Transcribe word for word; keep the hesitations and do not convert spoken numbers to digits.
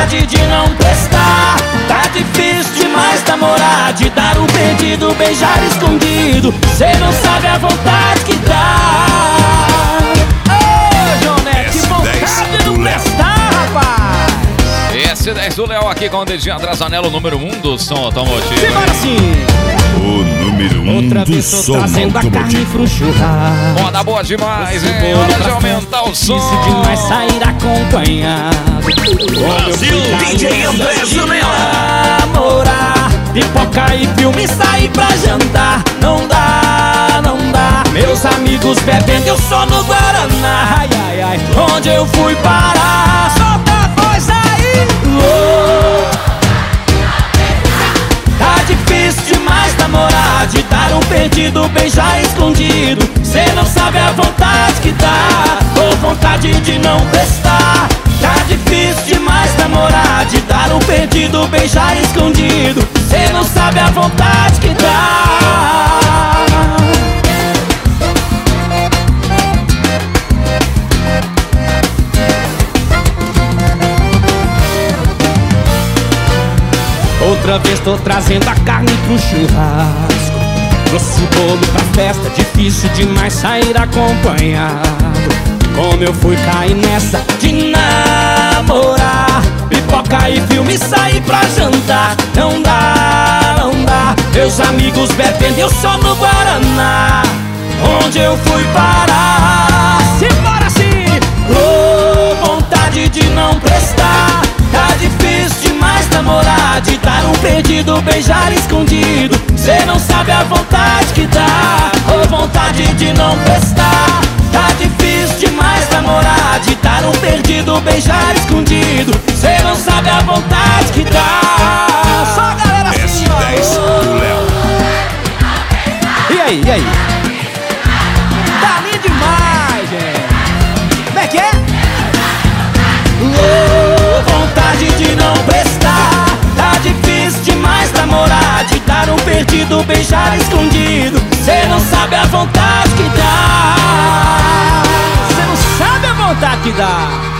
vontade de não prestar. Tá difícil demais namorar, de dar o perdido, beijar escondido. Cê não sabe a vontade que dá. Ô, João Neto, que vontade de não prestar, rapaz. S dez do Léo aqui com o dedinho atrás, anelo número um do som automotivo. Simbora sim. O número um Outra do vez tô som trazendo a carne automotivo. pro churrasco. Moda boa demais, Esse hein? bolo Hora de pra aumentar o som. Difícil demais sair acompanhado. Brasil, D J André Janela. Namorar, pipoca e filme, sair pra jantar. Não dá, não dá. Meus amigos bebendo, eu só no Guaraná. Ai, ai, ai, onde eu fui parar? Solta a voz aí. Oh. Tá difícil demais namorar, de dar um perdido, beijar escondido. Cê não sabe a vontade que dá, ou vontade de não prestar. Tá difícil demais namorar, de dar um perdido, beijar escondido. Cê não sabe a vontade que dá. Outra vez tô trazendo a carne pro churrasco. Trouxe o bolo pra festa, difícil demais sair acompanhado. Como eu fui cair nessa de namorar, pipoca e filme, sair pra jantar. Não dá, não dá. Meus amigos bebendo, eu só no Guaraná. Onde eu fui parar? Simbora sim! Oh, vontade de não prestar. Tá difícil demais namorar, de dar um perdido, beijar escondido. Cê não sabe a vontade que dá, ou vontade de não prestar. Tá difícil demais namorar, de dar um perdido, beijar escondido. Cê não sabe a vontade que dá. Só a galera assim, S dez do Léo. E aí, e aí? Tá lindo demais, gente. Como é que é? Oh, vontade de não prestar. Tá difícil demais namorar, de dar um perdido, beijar escondido. Cê não sabe a vontade que dá. Cê não sabe a vontade que dá.